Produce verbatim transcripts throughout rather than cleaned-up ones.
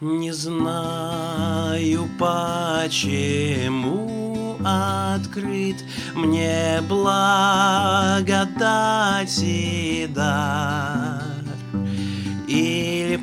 Не знаю, почему открыт мне благодати дар, или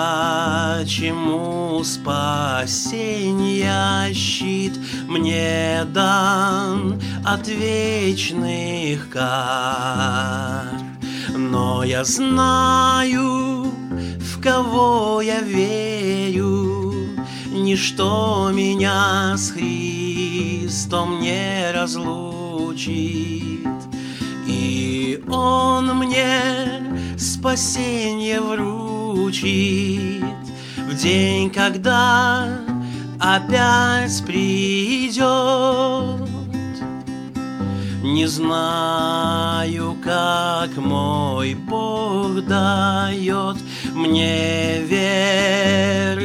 почему спасенья щит мне дан от вечных кар. Но я знаю, в кого я верю, ничто меня с Христом не разлучит, и Он мне спасенье вручит в день, когда опять придет. Не знаю, как мой Бог дает мне веры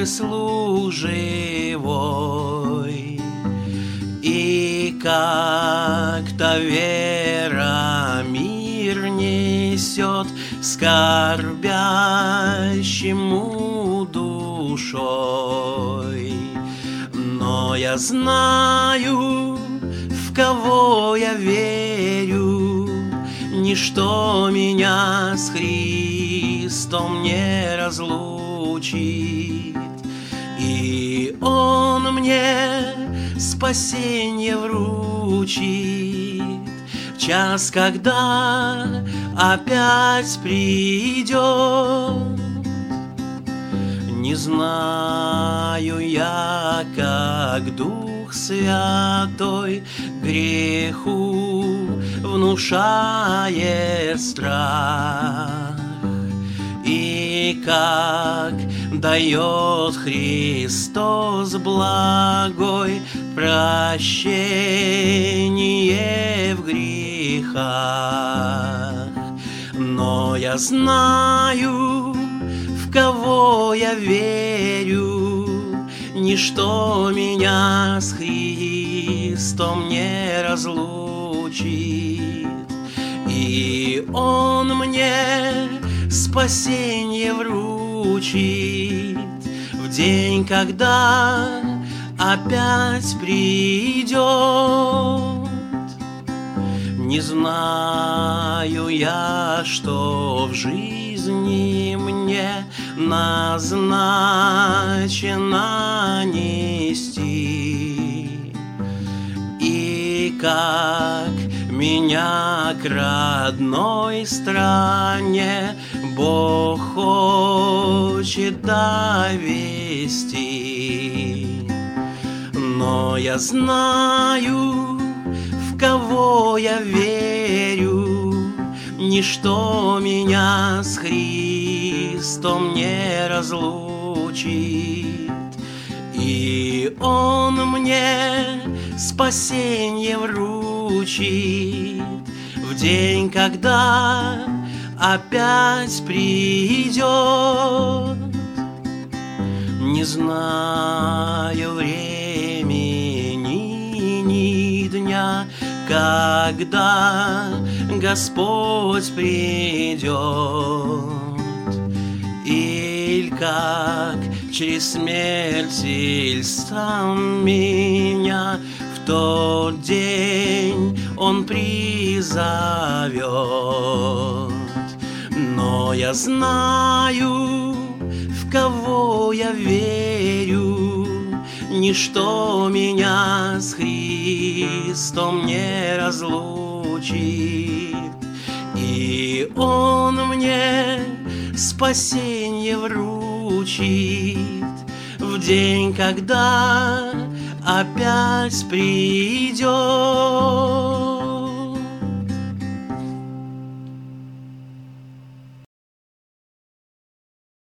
служивой, и как та вера мир несет скорбящему душой. Но я знаю, в кого я верю, ничто меня с Христом не разлучит, и Он мне спасенье вручит в час, когда опять придет. Не знаю я, как Дух Святой греху внушает страх, и как дает Христос благой прощение в грехах. Но я знаю, в кого я верю, ничто меня с Христом не разлучит, и Он мне спасенье вручит в день, когда опять придет. Не знаю я, что в жизни мне назначено нести, и как меня к родной стране Бог хочет довести. Но я знаю, в кого я верю, ничто меня с Христом не разлучит, и Он мне спасенье вручит в день, когда опять придет. Не знаю времени ни дня, когда Господь придет, или как через смерть иль сам меня в тот день Он призовет. Но я знаю, в кого я верю, ничто меня с Христом не разлучит, и Он мне спасенье вручит в день, когда опять придет.